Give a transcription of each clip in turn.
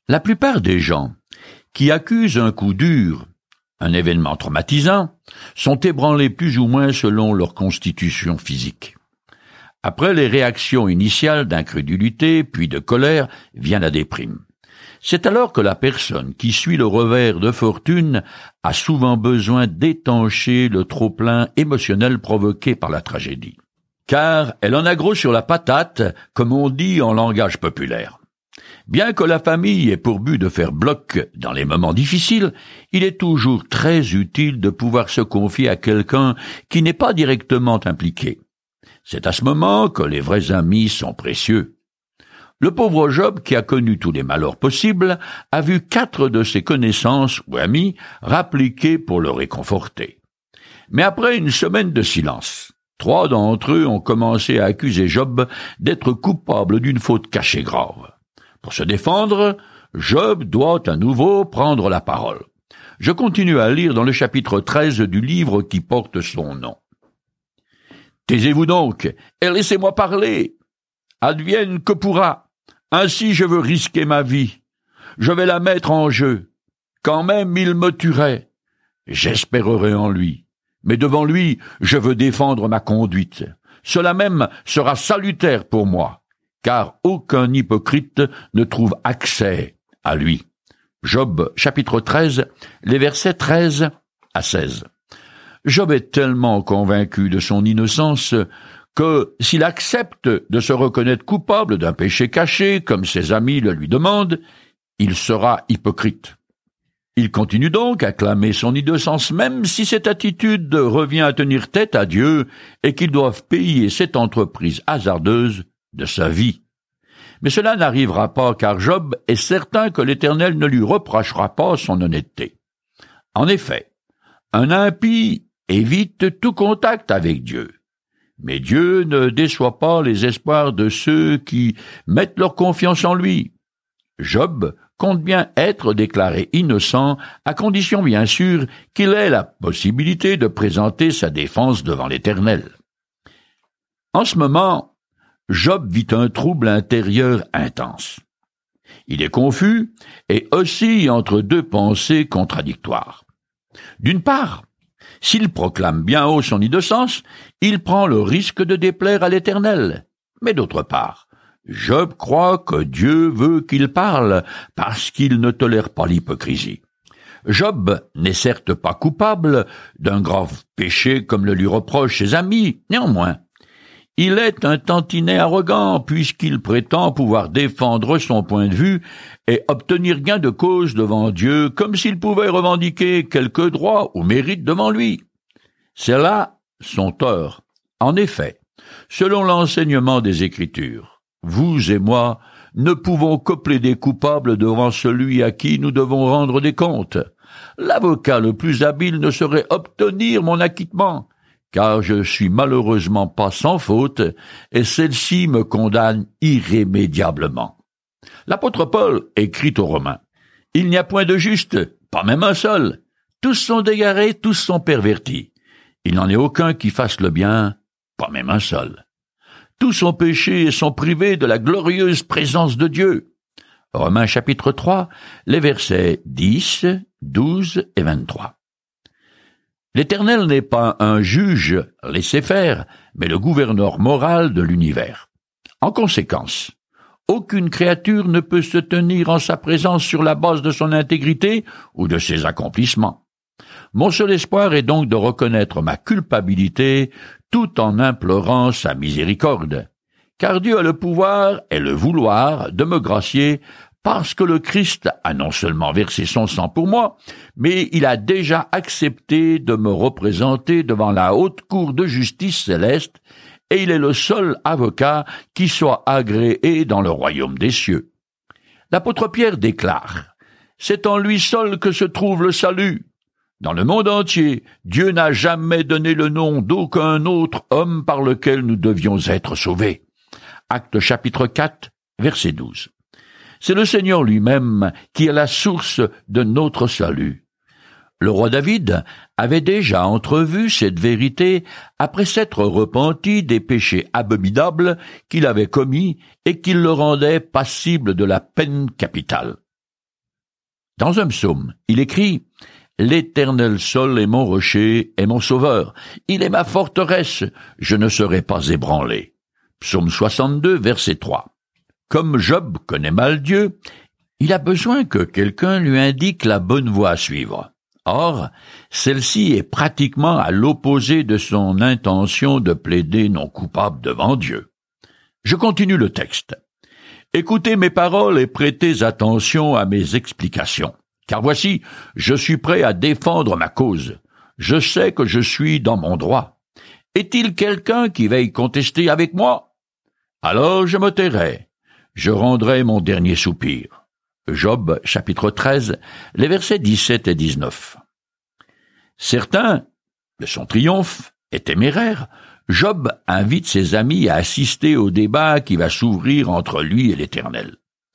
La plupart des gens qui accusent un coup dur, un événement traumatisant, sont ébranlés plus ou moins selon leur constitution physique. Après les réactions initiales d'incrédulité puis de colère vient la déprime. C'est alors que la personne qui suit le revers de fortune a souvent besoin d'étancher le trop-plein émotionnel provoqué par la tragédie. Car elle en a gros sur la patate, comme on dit en langage populaire. Bien que la famille ait pour but de faire bloc dans les moments difficiles, il est toujours très utile de pouvoir se confier à quelqu'un qui n'est pas directement impliqué. C'est à ce moment que les vrais amis sont précieux. Le pauvre Job, qui a connu tous les malheurs possibles, a vu 4 de ses connaissances ou amis rappliquer pour le réconforter. Mais après une semaine de silence, 3 d'entre eux ont commencé à accuser Job d'être coupable d'une faute cachée grave. Pour se défendre, Job doit à nouveau prendre la parole. Je continue à lire dans le chapitre 13 du livre qui porte son nom. « Taisez-vous donc, et laissez-moi parler. Advienne que pourra. Ainsi je veux risquer ma vie. Je vais la mettre en jeu. Quand même il me tuerait. J'espérerai en lui. Mais devant lui, je veux défendre ma conduite. Cela même sera salutaire pour moi, car aucun hypocrite ne trouve accès à lui. » Job, chapitre 13, les versets 13 à 16. Job est tellement convaincu de son innocence que s'il accepte de se reconnaître coupable d'un péché caché, comme ses amis le lui demandent, il sera hypocrite. Il continue donc à clamer son innocence, même si cette attitude revient à tenir tête à Dieu et qu'ils doivent payer cette entreprise hasardeuse de sa vie. Mais cela n'arrivera pas, car Job est certain que l'Éternel ne lui reprochera pas son honnêteté. En effet, un impie évite tout contact avec Dieu. Mais Dieu ne déçoit pas les espoirs de ceux qui mettent leur confiance en lui. Job compte bien être déclaré innocent, à condition bien sûr qu'il ait la possibilité de présenter sa défense devant l'Éternel. En ce moment, Job vit un trouble intérieur intense. Il est confus et oscille entre 2 pensées contradictoires. D'une part, s'il proclame bien haut son innocence, il prend le risque de déplaire à l'Éternel. Mais d'autre part, Job croit que Dieu veut qu'il parle parce qu'il ne tolère pas l'hypocrisie. Job n'est certes pas coupable d'un grave péché comme le lui reprochent ses amis, néanmoins, il est un tantinet arrogant puisqu'il prétend pouvoir défendre son point de vue et obtenir gain de cause devant Dieu comme s'il pouvait revendiquer quelque droit ou mérite devant lui. C'est là son tort. En effet, selon l'enseignement des Écritures, vous et moi ne pouvons que plaider coupables devant celui à qui nous devons rendre des comptes. L'avocat le plus habile ne saurait obtenir mon acquittement, car je suis malheureusement pas sans faute, et celle-ci me condamne irrémédiablement. L'apôtre Paul écrit aux Romains, « Il n'y a point de juste, pas même un seul. Tous sont égarés, tous sont pervertis. Il n'en est aucun qui fasse le bien, pas même un seul. Tous ont péché et sont privés de la glorieuse présence de Dieu. » Romains chapitre 3, les versets 10, 12 et 23. L'Éternel n'est pas un juge laissez-faire, mais le gouverneur moral de l'univers. En conséquence, aucune créature ne peut se tenir en sa présence sur la base de son intégrité ou de ses accomplissements. Mon seul espoir est donc de reconnaître ma culpabilité tout en implorant sa miséricorde, car Dieu a le pouvoir et le vouloir de me gracier parce que le Christ a non seulement versé son sang pour moi, mais il a déjà accepté de me représenter devant la haute cour de justice céleste, et il est le seul avocat qui soit agréé dans le royaume des cieux. L'apôtre Pierre déclare, « C'est en lui seul que se trouve le salut. Dans le monde entier, Dieu n'a jamais donné le nom d'aucun autre homme par lequel nous devions être sauvés. » Actes chapitre 4, verset 12. C'est le Seigneur lui-même qui est la source de notre salut. Le roi David avait déjà entrevu cette vérité après s'être repenti des péchés abominables qu'il avait commis et qui le rendaient passible de la peine capitale. Dans un psaume, il écrit « L'Éternel seul est mon rocher et mon sauveur. Il est ma forteresse, je ne serai pas ébranlé. » Psaume 62, verset 3. Comme Job connaît mal Dieu, il a besoin que quelqu'un lui indique la bonne voie à suivre. Or, celle-ci est pratiquement à l'opposé de son intention de plaider non coupable devant Dieu. Je continue le texte. « Écoutez mes paroles et prêtez attention à mes explications, car voici, je suis prêt à défendre ma cause. Je sais que je suis dans mon droit. Est-il quelqu'un qui veuille contester avec moi? Alors je me tairai, je rendrai mon dernier soupir. » Job, chapitre 13, les versets 17 et 19. Certain de son triomphe est téméraire, Job invite ses amis à assister au débat qui va s'ouvrir entre lui et l'Éternel.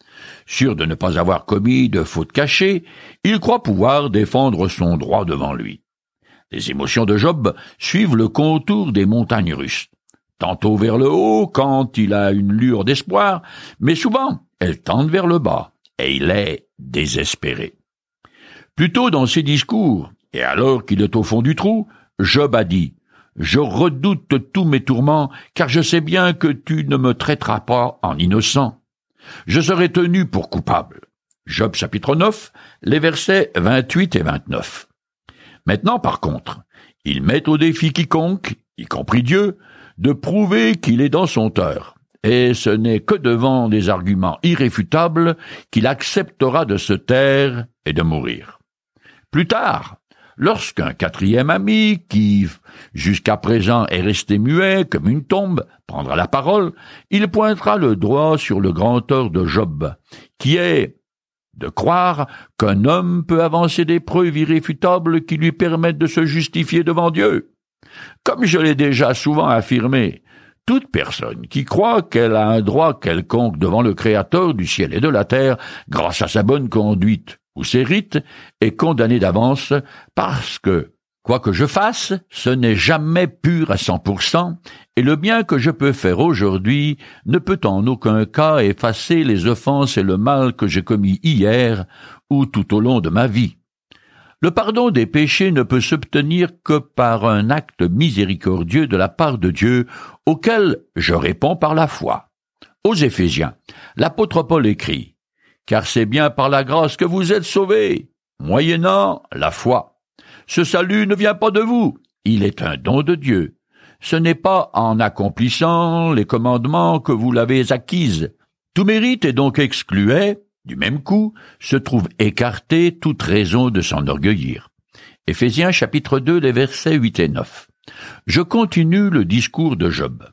Sûr de ne pas avoir commis de faute cachée, il croit pouvoir défendre son droit devant lui. Les émotions de Job suivent le contour des montagnes russes, tantôt vers le haut quand il a une lueur d'espoir, mais souvent elles tendent vers le bas. Et il est désespéré. Plus tôt dans ses discours, et alors qu'il est au fond du trou, Job a dit « Je redoute tous mes tourments, car je sais bien que tu ne me traiteras pas en innocent. Je serai tenu pour coupable. » Job chapitre 9, les versets 28 et 29. Maintenant, par contre, il met au défi quiconque, y compris Dieu, de prouver qu'il est dans son tort. Et ce n'est que devant des arguments irréfutables qu'il acceptera de se taire et de mourir. Plus tard, lorsqu'un quatrième ami, qui jusqu'à présent est resté muet comme une tombe, prendra la parole, il pointera le doigt sur le grand tort de Job, qui est de croire qu'un homme peut avancer des preuves irréfutables qui lui permettent de se justifier devant Dieu. Comme je l'ai déjà souvent affirmé, toute personne qui croit qu'elle a un droit quelconque devant le Créateur du ciel et de la terre, grâce à sa bonne conduite ou ses rites, est condamnée d'avance parce que, quoi que je fasse, ce n'est jamais pur à 100%, et le bien que je peux faire aujourd'hui ne peut en aucun cas effacer les offenses et le mal que j'ai commis hier ou tout au long de ma vie. Le pardon des péchés ne peut s'obtenir que par un acte miséricordieux de la part de Dieu, auquel je réponds par la foi. Aux Éphésiens, l'apôtre Paul écrit « Car c'est bien par la grâce que vous êtes sauvés, moyennant la foi. Ce salut ne vient pas de vous, il est un don de Dieu. Ce n'est pas en accomplissant les commandements que vous l'avez acquise. Tout mérite est donc exclué. Du même coup, se trouve écartée toute raison de s'enorgueillir. » Éphésiens chapitre 2, les versets 8 et 9. Je continue le discours de Job.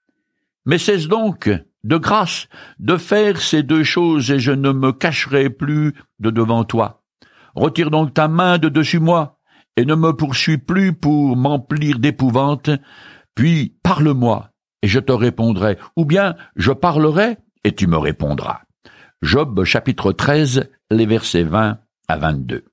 « Mais cesse donc, de grâce, de faire ces deux choses et je ne me cacherai plus de devant toi. Retire donc ta main de dessus moi et ne me poursuis plus pour m'emplir d'épouvante, puis parle-moi et je te répondrai, ou bien je parlerai et tu me répondras. » Job chapitre 13, les versets 20 à 22.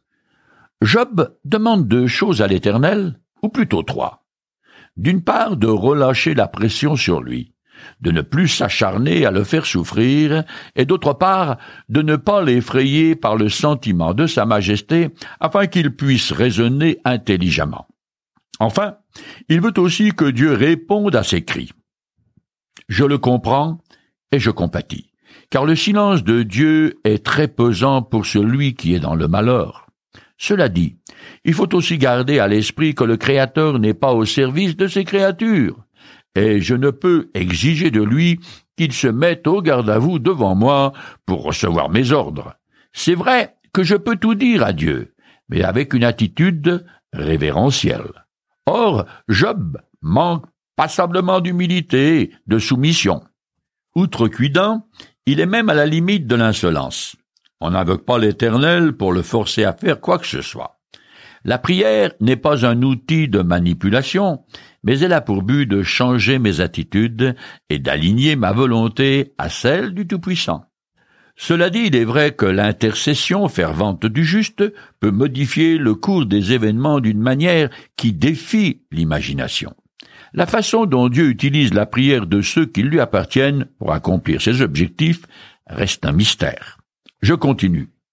Job demande deux choses à l'Éternel, ou plutôt trois. D'une part, de relâcher la pression sur lui, de ne plus s'acharner à le faire souffrir, et d'autre part, de ne pas l'effrayer par le sentiment de sa majesté, afin qu'il puisse raisonner intelligemment. Enfin, il veut aussi que Dieu réponde à ses cris. Je le comprends et je compatis. Car le silence de Dieu est très pesant pour celui qui est dans le malheur. Cela dit, il faut aussi garder à l'esprit que le Créateur n'est pas au service de ses créatures, et je ne peux exiger de lui qu'il se mette au garde-à-vous devant moi pour recevoir mes ordres. C'est vrai que je peux tout dire à Dieu, mais avec une attitude révérentielle. Or, Job manque passablement d'humilité, de soumission. Outrecuidant, il est même à la limite de l'insolence. On n'invoque pas l'Éternel pour le forcer à faire quoi que ce soit. La prière n'est pas un outil de manipulation, mais elle a pour but de changer mes attitudes et d'aligner ma volonté à celle du Tout-Puissant. Cela dit, il est vrai que l'intercession fervente du juste peut modifier le cours des événements d'une manière qui défie l'imagination. La façon dont Dieu utilise la prière de ceux qui lui appartiennent pour accomplir ses objectifs reste un mystère. Je continue.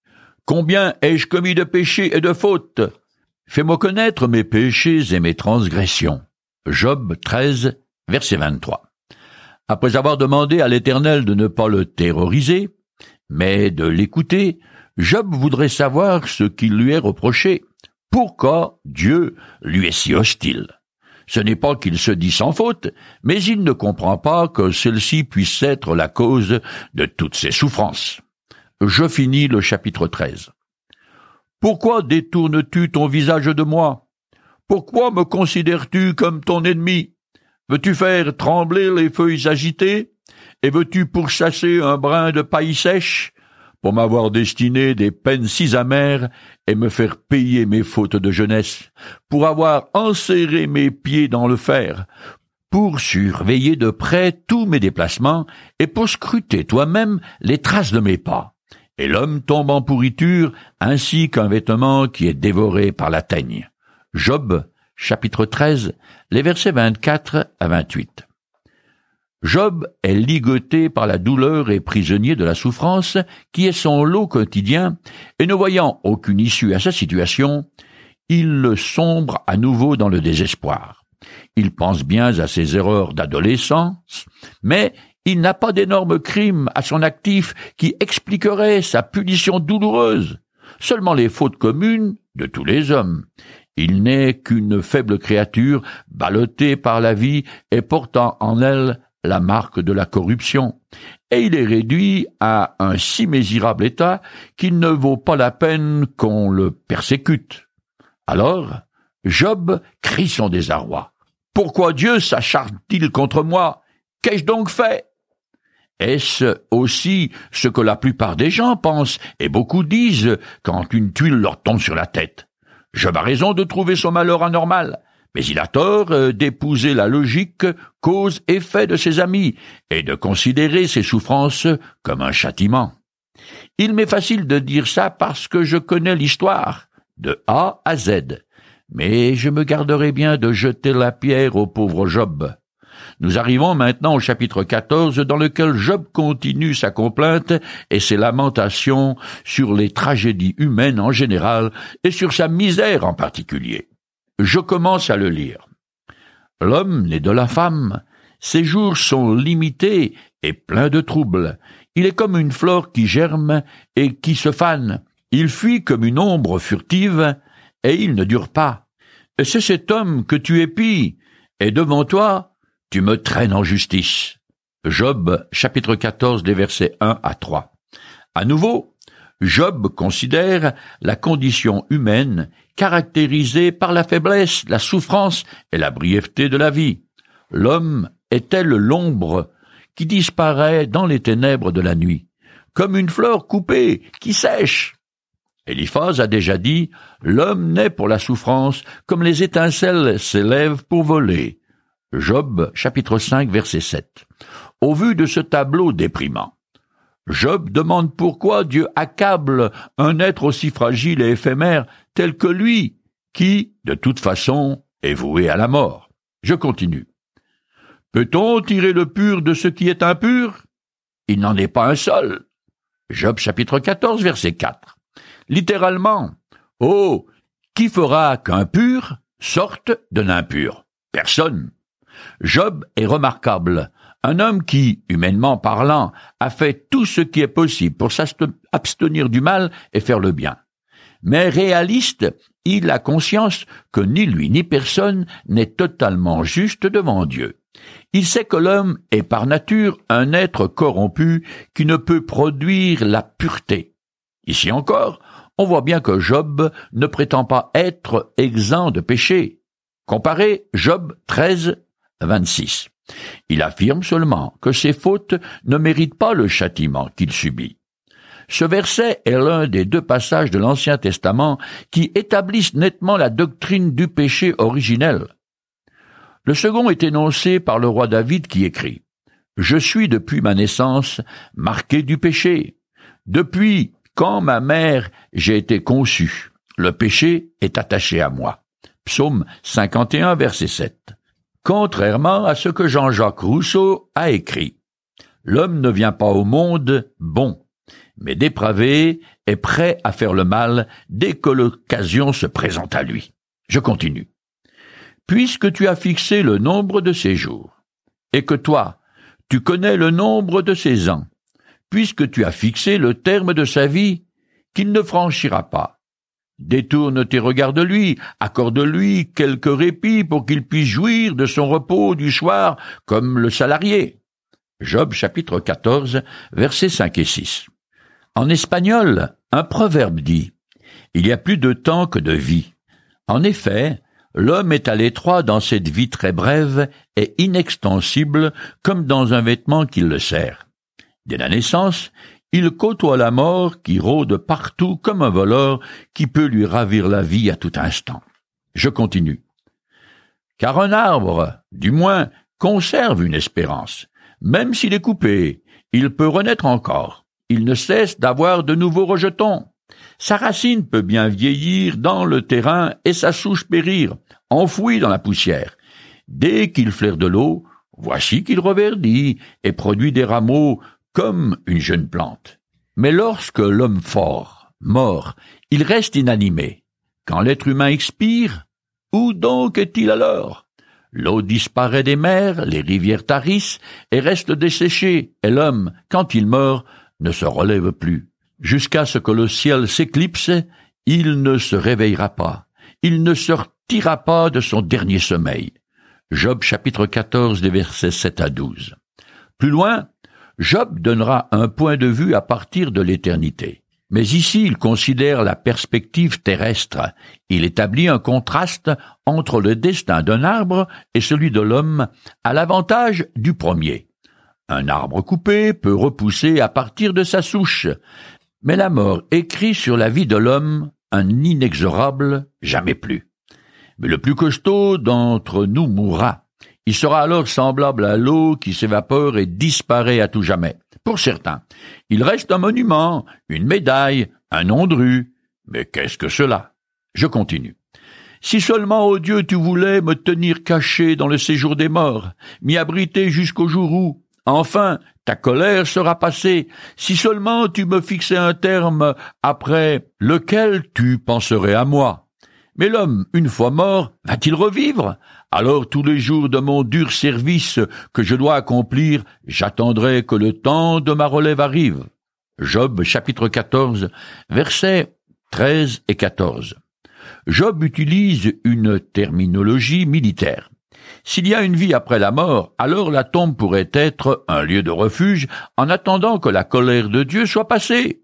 Combien ai-je commis de péchés et de fautes? Fais-moi connaître mes péchés et mes transgressions. Job 13, verset 23. Après avoir demandé à l'Éternel de ne pas le terroriser, mais de l'écouter, Job voudrait savoir ce qui lui est reproché. Pourquoi Dieu lui est si hostile? Ce n'est pas qu'il se dit sans faute, mais il ne comprend pas que celle-ci puisse être la cause de toutes ses souffrances. Je finis le chapitre 13. Pourquoi détournes-tu ton visage de moi? Pourquoi me considères-tu comme ton ennemi? Veux-tu faire trembler les feuilles agitées? Et veux-tu pourchasser un brin de paille sèche? Pour m'avoir destiné des peines si amères et me faire payer mes fautes de jeunesse, pour avoir enserré mes pieds dans le fer, pour surveiller de près tous mes déplacements et pour scruter toi-même les traces de mes pas. Et l'homme tombe en pourriture ainsi qu'un vêtement qui est dévoré par la teigne. Job, chapitre 13, les versets 24 à 28. Job est ligoté par la douleur et prisonnier de la souffrance qui est son lot quotidien, et ne voyant aucune issue à sa situation, il sombre à nouveau dans le désespoir. Il pense bien à ses erreurs d'adolescence, mais il n'a pas d'énormes crimes à son actif qui expliqueraient sa punition douloureuse, seulement les fautes communes de tous les hommes. Il n'est qu'une faible créature ballottée par la vie et portant en elle la marque de la corruption, et il est réduit à un si misérable état qu'il ne vaut pas la peine qu'on le persécute. Alors, Job crie son désarroi. « Pourquoi Dieu s'acharne-t-il contre moi? Qu'ai-je donc fait ?» Est-ce aussi ce que la plupart des gens pensent, et beaucoup disent quand une tuile leur tombe sur la tête? Job a raison de trouver son malheur anormal, mais il a tort d'épouser la logique cause-effet de ses amis et de considérer ses souffrances comme un châtiment. Il m'est facile de dire ça parce que je connais l'histoire, de A à Z, mais je me garderai bien de jeter la pierre au pauvre Job. Nous arrivons maintenant au chapitre 14 dans lequel Job continue sa complainte et ses lamentations sur les tragédies humaines en général et sur sa misère en particulier. Je commence à le lire. L'homme né de la femme, ses jours sont limités et pleins de troubles. Il est comme une fleur qui germe et qui se fane. Il fuit comme une ombre furtive et il ne dure pas. Et c'est cet homme que tu épies, et devant toi, tu me traînes en justice. Job, chapitre 14, des versets 1 à 3. À nouveau, Job considère la condition humaine caractérisée par la faiblesse, la souffrance et la brièveté de la vie. L'homme est tel l'ombre qui disparaît dans les ténèbres de la nuit, comme une fleur coupée qui sèche. Éliphaz a déjà dit « L'homme naît pour la souffrance, comme les étincelles s'élèvent pour voler ». Job, chapitre 5, verset 7. Au vu de ce tableau déprimant, Job demande pourquoi Dieu accable un être aussi fragile et éphémère tel que lui, qui, de toute façon, est voué à la mort. Je continue. Peut-on tirer le pur de ce qui est impur? Il n'en est pas un seul. Job, chapitre 14, verset 4. Littéralement, « Oh, qui fera qu'un pur sorte de l'impur? Personne. » Job est remarquable, un homme qui, humainement parlant, a fait tout ce qui est possible pour s'abstenir du mal et faire le bien. Mais réaliste, il a conscience que ni lui ni personne n'est totalement juste devant Dieu. Il sait que l'homme est par nature un être corrompu qui ne peut produire la pureté. Ici encore, on voit bien que Job ne prétend pas être exempt de péché. Comparez Job 13, 26. Il affirme seulement que ses fautes ne méritent pas le châtiment qu'il subit. Ce verset est l'un des deux passages de l'Ancien Testament qui établissent nettement la doctrine du péché originel. Le second est énoncé par le roi David qui écrit « Je suis depuis ma naissance marqué du péché. Depuis quand ma mère j'ai été conçu, le péché est attaché à moi. » Psaume 51, verset 7. Contrairement à ce que Jean-Jacques Rousseau a écrit, « L'homme ne vient pas au monde bon, mais dépravé est prêt à faire le mal dès que l'occasion se présente à lui. Je continue. Puisque tu as fixé le nombre de ses jours, et que toi, tu connais le nombre de ses ans, puisque tu as fixé le terme de sa vie, qu'il ne franchira pas. Détourne tes regards de lui, accorde-lui quelque répit pour qu'il puisse jouir de son repos du soir comme le salarié. Job chapitre 14, versets 5 et 6. En espagnol, un proverbe dit « Il y a plus de temps que de vie ». En effet, l'homme est à l'étroit dans cette vie très brève et inextensible comme dans un vêtement qui le serre. Dès la naissance, il côtoie la mort qui rôde partout comme un voleur qui peut lui ravir la vie à tout instant. Je continue. Car un arbre, du moins, conserve une espérance. Même s'il est coupé, il peut renaître encore. Il ne cesse d'avoir de nouveaux rejetons. Sa racine peut bien vieillir dans le terrain et sa souche périr, enfouie dans la poussière. Dès qu'il flaire de l'eau, voici qu'il reverdit et produit des rameaux comme une jeune plante. Mais lorsque l'homme fort, mort, il reste inanimé. Quand l'être humain expire, où donc est-il alors? L'eau disparaît des mers, les rivières tarissent et restent desséchées, et l'homme, quand il meurt, ne se relève plus. Jusqu'à ce que le ciel s'éclipse, il ne se réveillera pas. Il ne sortira pas de son dernier sommeil. Job chapitre 14, des versets 7 à 12. Plus loin, Job donnera un point de vue à partir de l'éternité. Mais ici, il considère la perspective terrestre. Il établit un contraste entre le destin d'un arbre et celui de l'homme à l'avantage du premier. Un arbre coupé peut repousser à partir de sa souche, mais la mort écrit sur la vie de l'homme un inexorable jamais plus. Mais le plus costaud d'entre nous mourra. Il sera alors semblable à l'eau qui s'évapore et disparaît à tout jamais. Pour certains, il reste un monument, une médaille, un nom de rue. Mais qu'est-ce que cela? Je continue. Si seulement, ô Dieu, tu voulais me tenir caché dans le séjour des morts, m'y abriter jusqu'au jour où, enfin, ta colère sera passée, si seulement tu me fixais un terme après lequel tu penserais à moi. Mais l'homme, une fois mort, va-t-il revivre? Alors tous les jours de mon dur service que je dois accomplir, j'attendrai que le temps de ma relève arrive. Job chapitre 14, versets 13 et 14. Job utilise une terminologie militaire. S'il y a une vie après la mort, alors la tombe pourrait être un lieu de refuge en attendant que la colère de Dieu soit passée.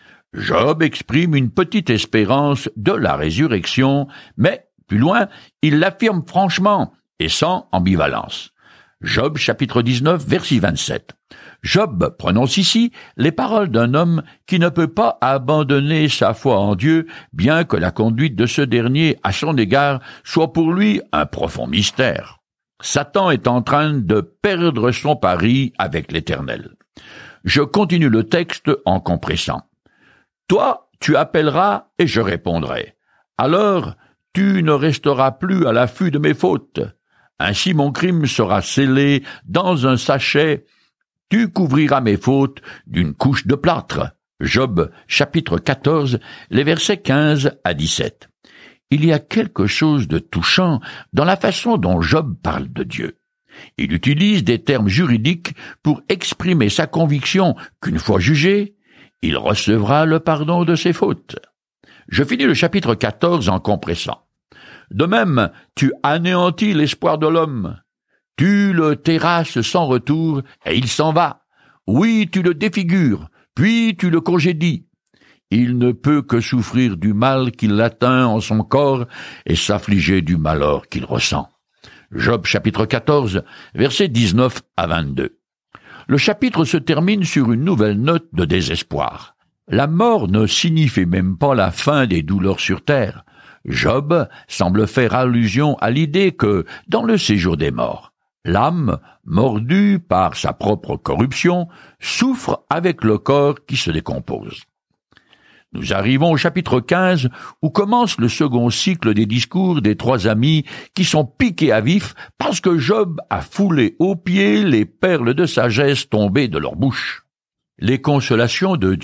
Job exprime une petite espérance de la résurrection, mais, plus loin, il l'affirme franchement et sans ambivalence. Job chapitre 19, verset 27. Job prononce ici les paroles d'un homme qui ne peut pas abandonner sa foi en Dieu, bien que la conduite de ce dernier à son égard soit pour lui un profond mystère. Satan est en train de perdre son pari avec l'Éternel. Je continue le texte en compressant. Toi, tu appelleras et je répondrai. Alors, tu ne resteras plus à l'affût de mes fautes. Ainsi mon crime sera scellé dans un sachet. Tu couvriras mes fautes d'une couche de plâtre. Job, chapitre 14, les versets 15 à 17. Il y a quelque chose de touchant dans la façon dont Job parle de Dieu. Il utilise des termes juridiques pour exprimer sa conviction qu'une fois jugé, il recevra le pardon de ses fautes. Je finis le chapitre 14 en compressant. De même, tu anéantis l'espoir de l'homme. Tu le terrasses sans retour, et il s'en va. Oui, tu le défigures, puis tu le congédies. Il ne peut que souffrir du mal qui l'atteint en son corps et s'affliger du malheur qu'il ressent. Job chapitre 14, versets 19 à 22. Le chapitre se termine sur une nouvelle note de désespoir. La mort ne signifie même pas la fin des douleurs sur terre. Job semble faire allusion à l'idée que, dans le séjour des morts, l'âme, mordue par sa propre corruption, souffre avec le corps qui se décompose. Nous arrivons au chapitre 15 où commence le second cycle des discours des trois amis qui sont piqués à vif parce que Job a foulé aux pieds les perles de sagesse tombées de leur bouche. Les consolations de Dieu.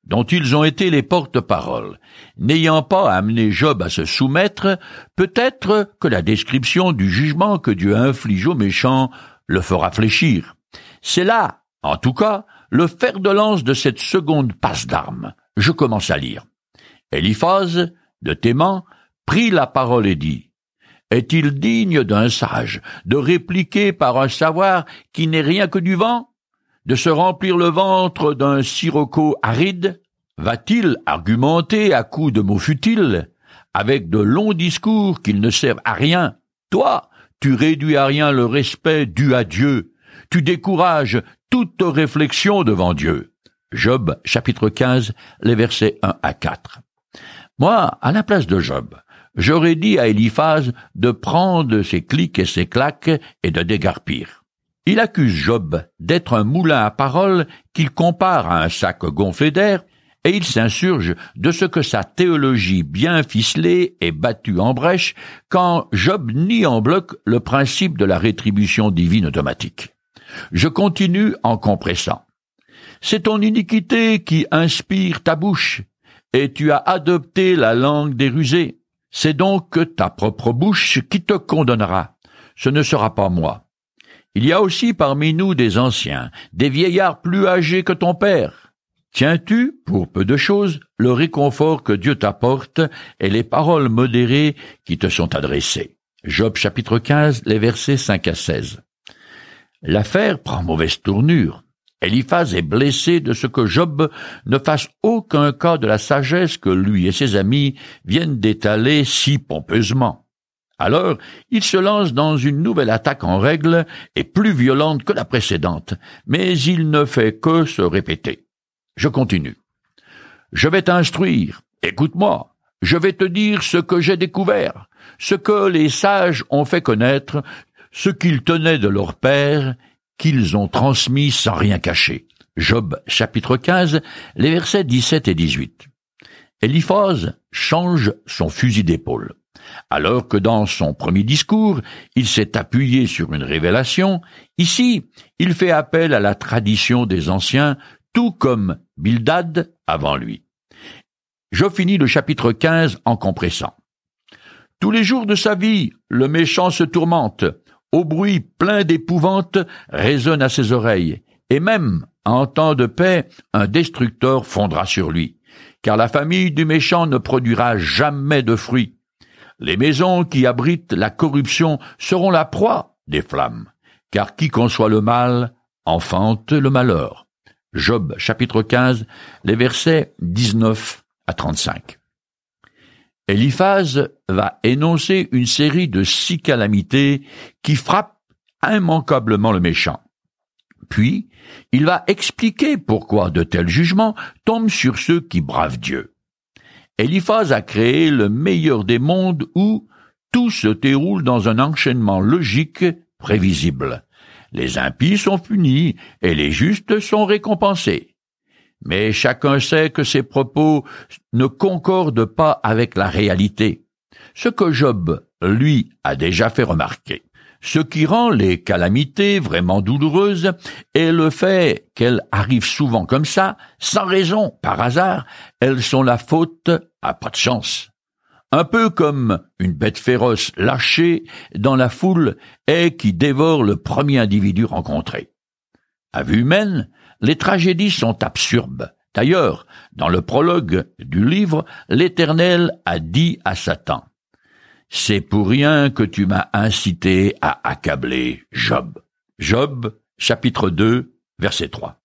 dont ils ont été les porte-paroles, n'ayant pas amené Job à se soumettre, peut-être que la description du jugement que Dieu inflige aux méchants le fera fléchir. C'est là, en tout cas, le fer de lance de cette seconde passe d'armes. Je commence à lire. Éliphaz, de Théman, prit la parole et dit: Est-il digne d'un sage de répliquer par un savoir qui n'est rien que du vent, de se remplir le ventre d'un sirocco aride? Va-t-il argumenter à coups de mots futiles, avec de longs discours qui ne servent à rien? Toi, tu réduis à rien le respect dû à Dieu. Tu décourages toute réflexion devant Dieu. Job, chapitre 15, les versets 1 à 4. Moi, à la place de Job, j'aurais dit à Éliphaz de prendre ses clics et ses claques et de dégarpir. Il accuse Job d'être un moulin à paroles qu'il compare à un sac gonflé d'air, et il s'insurge de ce que sa théologie bien ficelée est battue en brèche quand Job nie en bloc le principe de la rétribution divine automatique. Je continue en compressant. C'est ton iniquité qui inspire ta bouche, et tu as adopté la langue des rusés. C'est donc ta propre bouche qui te condamnera. Ce ne sera pas moi. Il y a aussi parmi nous des anciens, des vieillards plus âgés que ton père. Tiens-tu, pour peu de choses, le réconfort que Dieu t'apporte et les paroles modérées qui te sont adressées? Job chapitre 15, les versets 5 à 16. L'affaire prend mauvaise tournure. Éliphaz est blessé de ce que Job ne fasse aucun cas de la sagesse que lui et ses amis viennent d'étaler si pompeusement. Alors, il se lance dans une nouvelle attaque en règle et plus violente que la précédente, mais il ne fait que se répéter. Je continue. Je vais t'instruire, écoute-moi, je vais te dire ce que j'ai découvert, ce que les sages ont fait connaître, ce qu'ils tenaient de leur père, qu'ils ont transmis sans rien cacher. Job, chapitre 15, les versets 17 et 18. Éliphaz change son fusil d'épaule. Alors que dans son premier discours, il s'est appuyé sur une révélation, ici, il fait appel à la tradition des anciens, tout comme Bildad avant lui. Je finis le chapitre 15 en compressant. Tous les jours de sa vie, le méchant se tourmente, au bruit plein d'épouvante résonne à ses oreilles, et même, en temps de paix, un destructeur fondra sur lui, car la famille du méchant ne produira jamais de fruits. Les maisons qui abritent la corruption seront la proie des flammes, car qui conçoit le mal enfante le malheur. Job, chapitre 15, les versets 19 à 35. Éliphaz va énoncer une série de 6 calamités qui frappent immanquablement le méchant. Puis, il va expliquer pourquoi de tels jugements tombent sur ceux qui bravent Dieu. Éliphaz a créé le meilleur des mondes où tout se déroule dans un enchaînement logique prévisible. Les impies sont punis et les justes sont récompensés. Mais chacun sait que ces propos ne concordent pas avec la réalité, ce que Job, lui, a déjà fait remarquer. Ce qui rend les calamités vraiment douloureuses est le fait qu'elles arrivent souvent comme ça, sans raison, par hasard, elles sont la faute à pas de chance. Un peu comme une bête féroce lâchée dans la foule et qui dévore le premier individu rencontré. À vue humaine, les tragédies sont absurdes. D'ailleurs, dans le prologue du livre, l'Éternel a dit à Satan: « C'est pour rien que tu m'as incité à accabler Job. » Job, chapitre 2, verset 3.